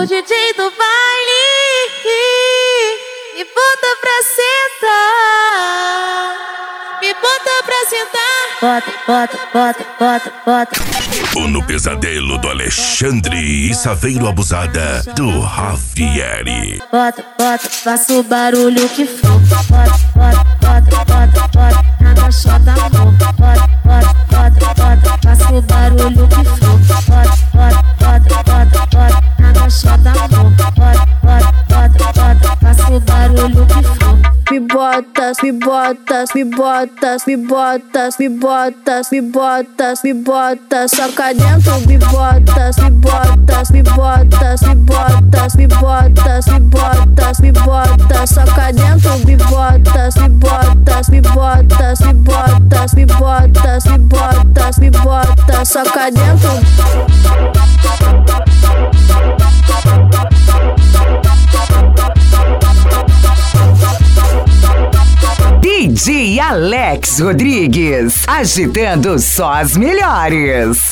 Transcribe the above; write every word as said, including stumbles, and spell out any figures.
O D J do baile me bota pra sentar, me bota pra sentar. Bota, bota, bota, bota, bota. O No Pesadelo do Alexandre e Saveiro Abusada do Javieri. Bota, bota, faça o barulho que for. Bota, bota, bota, bota, bota. Na caixota, amor. Bota, bota, bota, bota. Faça o barulho que for. Bota, bota, bota, bota, bota. Na caixota, amor. Bota, bota, bota, bota. Faça o barulho que for. Me botas, me botas, me botas, me botas, me botas, me botas, me botas, soca dentro, me botas, me botas, me botas, me botas, me botas, me botas, me botas, soca dentro, me botas, me botas, me botas, me botas, me botas, me botas, me botas, soca dentro. D J Alex Rodrigues, agitando só as melhores.